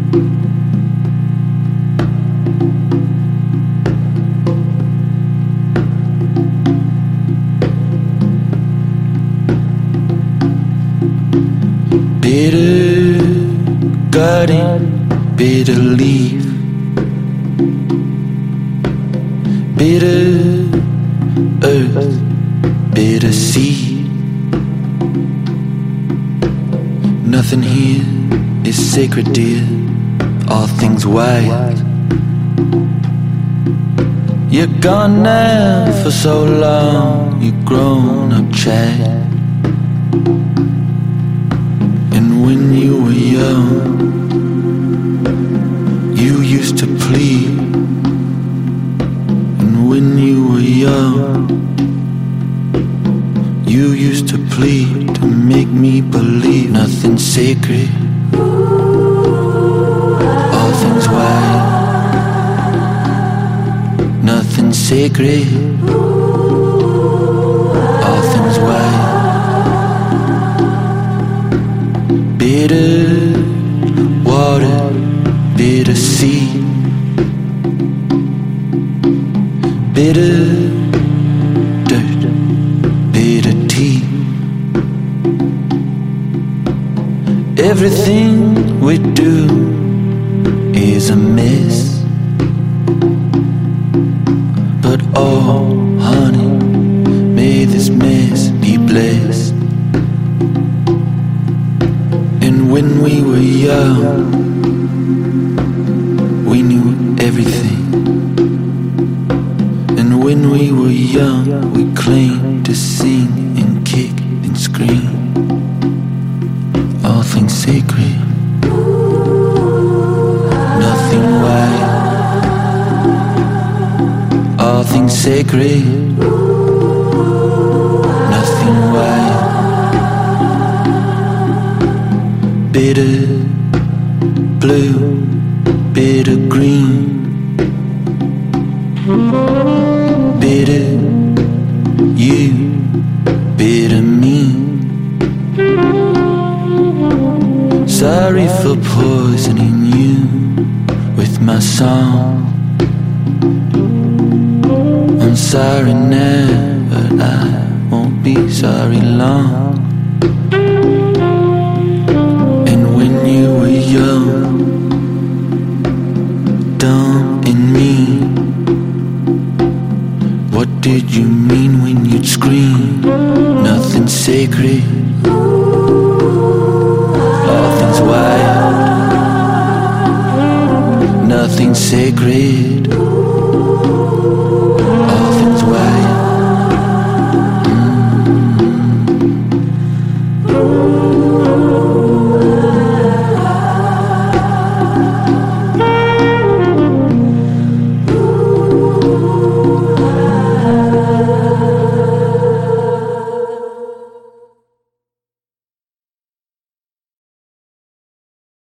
Bitter garden, bitter leaf, bitter earth, bitter seed. Nothing here is sacred, dear. All things wild. You're gone now for so long. You've grown up, child. When you were young, you used to plead. And when you were young, you used to plead to make me believe nothing's sacred, all things wild. Nothing's sacred, all things wild. Bitter water, bitter sea, bitter dirt, bitter tea. Everything we do is a mess, but oh honey, may this mess be blessed. When we were young, we knew everything. And when we were young, we claimed to sing and kick and scream. All things sacred, nothing wild. All things sacred, nothing wild. Bitter blue, bitter green, bitter you, bitter me. Sorry for poisoning you with my song. I'm sorry now, but I won't be sorry long. You were young, dumb and mean. What did you mean when you'd scream? Nothing's sacred, all things wild. Nothing's sacred,